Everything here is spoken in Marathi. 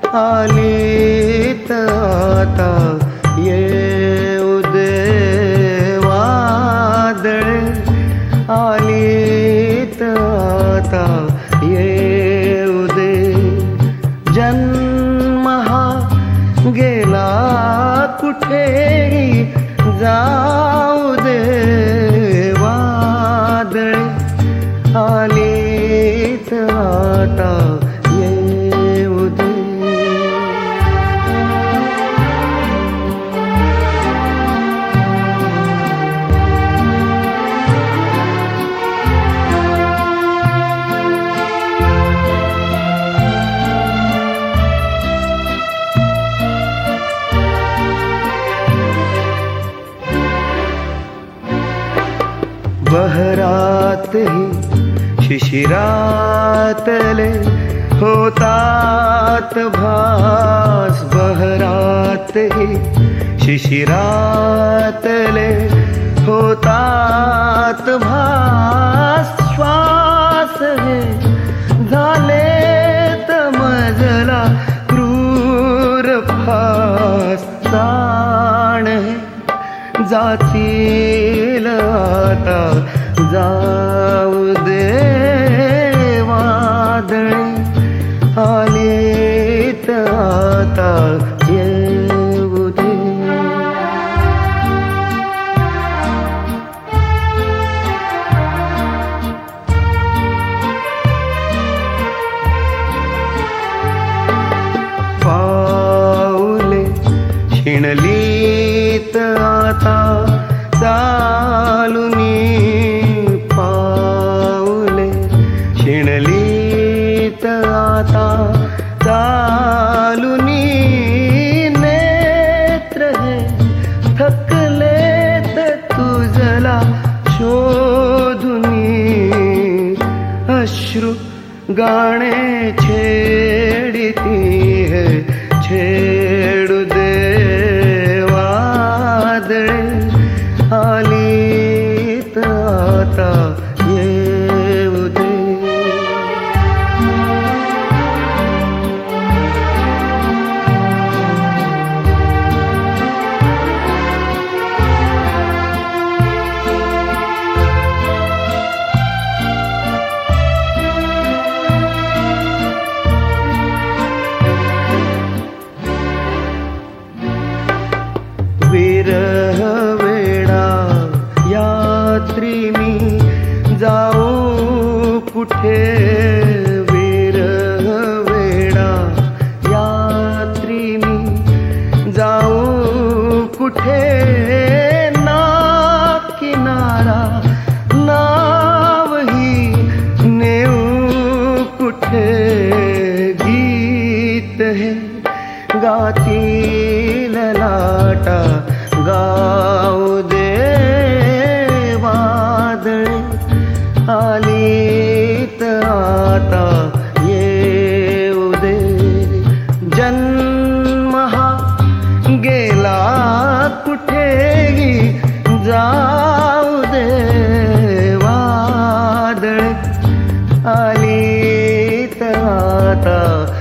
आलीत आता येऊ दे वादळे, आलीत आता येऊ दे. जन्म हा गेला कुठेही जाऊ दे वादळे, आलीत आता येऊ दे. बहरात ही शिशिरातले होतात भास, बहरात ही शिशिरातले होतात भास. श्वास हे झालेत मजला क्रूर फास, ताण हे जातील आता जाऊ दे वादळे, आलीत आता येऊ दे. पाऊले शिणलीत आता चालुनी, पाऊले शिणलीत आता चालुनी. नेत्र हे थकलेत तुझला शोधुनी, अश्रु गाणे छेडिती है छेडू दे वादळे, आलीत आता येऊ दे. विरह वेडा यात्री मी जाऊ कुठे, विरह वेडा यात्री मी जाऊ कुठे. ना किनारा नावही नेऊ कुठे, गीत हे गातील लाटा गाऊ दे वादळे, आलीत आता येऊ दे. जन्म हा गेला कुठेही जाऊ दे वादळे, आलीत आता